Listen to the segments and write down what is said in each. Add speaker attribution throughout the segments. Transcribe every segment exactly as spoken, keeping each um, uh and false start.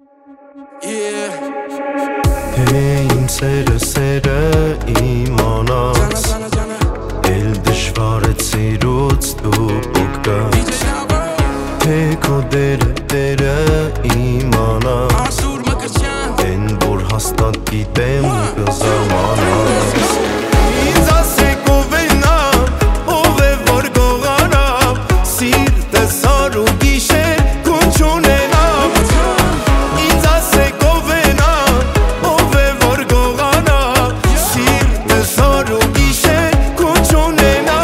Speaker 1: Հեին սերը սերը իմանաց Էլ դժվար է սիրուց դու պոկտաց Թե քո դերը դերը իմանաց Են որ հաստատ գիտեմ կզամանաց Ինձ ասեք ով է նա, ով է որ գողանա Սիրտը սար ու գիշեր քուն չունենա Ինձ ասեք ով է նա, ով է որ գողանա Սիրտը սար ու գիշեր քուն չունենա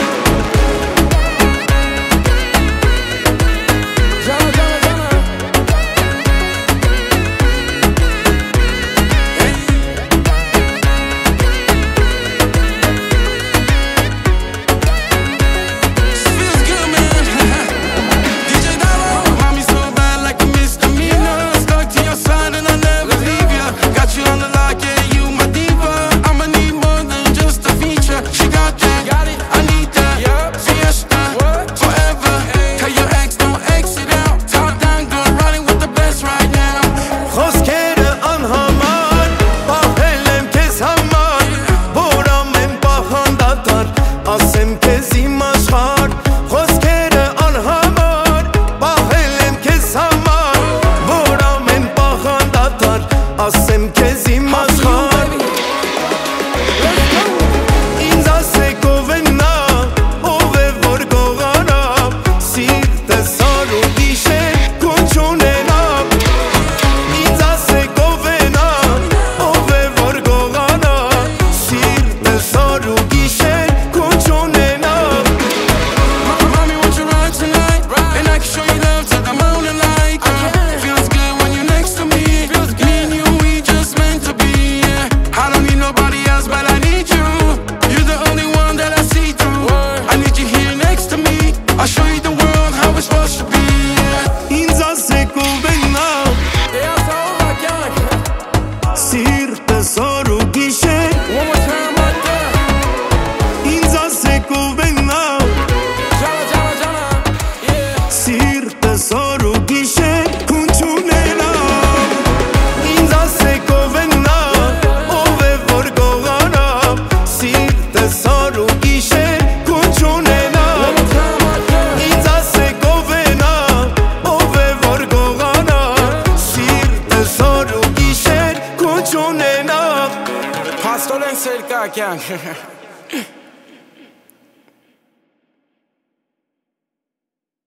Speaker 1: Ասեմ քեզ իմ աշխարհ, խոսքերը անհամար Պահել եմ քեզ համար, որ ամեն պահ անդադար Ասեմ քեզ իմ աշխարհ Ինձ ասեք ով է նա, ով է որ գողանա Սիրտը սար ու գիշեր քուն չունենա Ինձ ասեք ով է նա, ով է որ գողանա Սիրտը սար ու գիշեր Սիրտը սար ու գիշեր Ինձ ասեք ով է նա Սիրտը սար ու գիշեր քուն չունենա Ինձ ասեք ով է նա Ով է որ գողանա Սիրտը սար ու գիշեր քուն չունենա Ինձ ասեք ով է նա Ով է որ գողանա Սիրտը սար ու գիշեր Չունենա Հաստորեն սեր կա կյանք